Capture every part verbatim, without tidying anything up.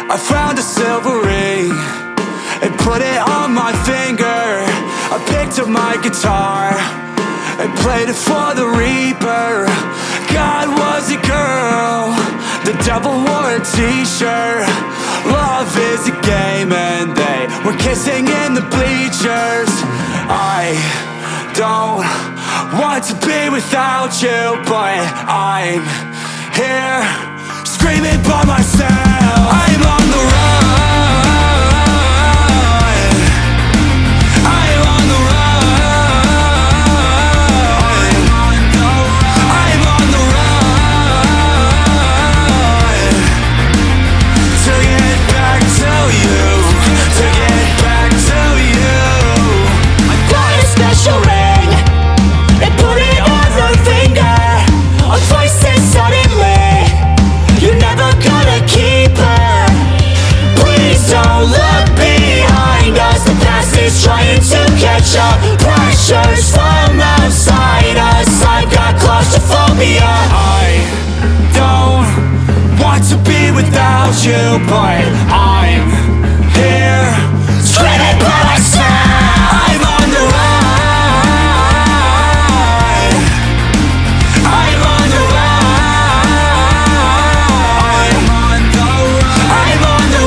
I found a silver ring and put it on my finger. I picked up my guitar and played it for the reaper. God was a girl, the devil wore a t-shirt. Love is a game and they were kissing in the bleachers. I don't want to be without you, but I'm here screaming by myself. I'm on the run. I'm on the run. I'm on the run to get back to you, to get back to you. I got a special ring and put it on her finger. A voice said suddenly, you're never gonna keep her. Please don't look behind us. The past is trying to catch up. Pressures from outside us. I've got claustrophobia. I don't want to be without you, but I'm here screaming by myself. I'm on the run. I'm on the run. I'm on the run. I'm on the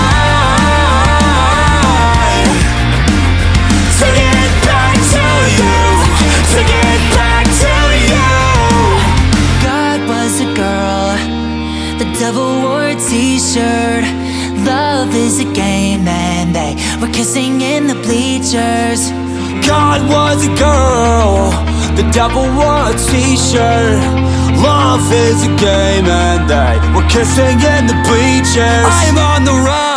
run to get back to you, to get back to you. God was a girl, the devil wore a t-shirt. Love is a game and they were kissing in the bleachers. God was a girl, the devil wore a t-shirt. Love is a game and they were kissing in the bleachers. I'm on the run.